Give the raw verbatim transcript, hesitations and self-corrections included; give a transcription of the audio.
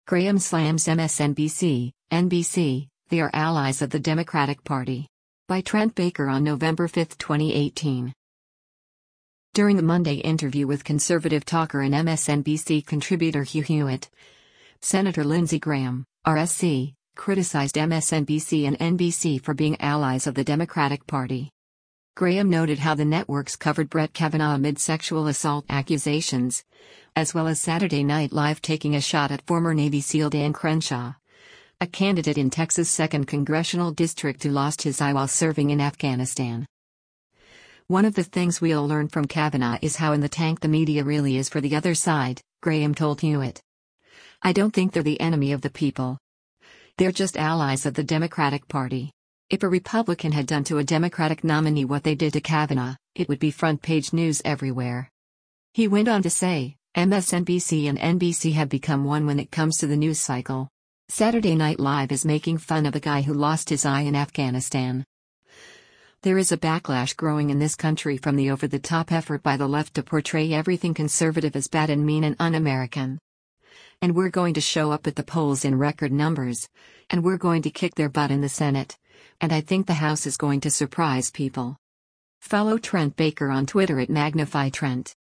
Graham slams M S N B C, N B C, they are allies of the Democratic Party. By Trent Baker on November fifth, twenty eighteen. During the Monday interview with conservative talker and M S N B C contributor Hugh Hewitt, Senator Lindsey Graham, R S C, criticized M S N B C and N B C for being allies of the Democratic Party. Graham noted how the networks covered Brett Kavanaugh amid sexual assault accusations, as well as Saturday Night Live taking a shot at former Navy SEAL Dan Crenshaw, a candidate in Texas' second Congressional District who lost his eye while serving in Afghanistan. One of the things we'll learn from Kavanaugh is how in the tank the media really is for the other side, Graham told Hewitt. I don't think they're the enemy of the people. They're just allies of the Democratic Party. If a Republican had done to a Democratic nominee what they did to Kavanaugh, it would be front-page news everywhere. He went on to say, M S N B C and N B C have become one when it comes to the news cycle. Saturday Night Live is making fun of a guy who lost his eye in Afghanistan. There is a backlash growing in this country from the over-the-top effort by the left to portray everything conservative as bad and mean and un-American. And we're going to show up at the polls in record numbers, and we're going to kick their butt in the Senate. And I think the House is going to surprise people. Follow Trent Baker on Twitter at Magnify Trent.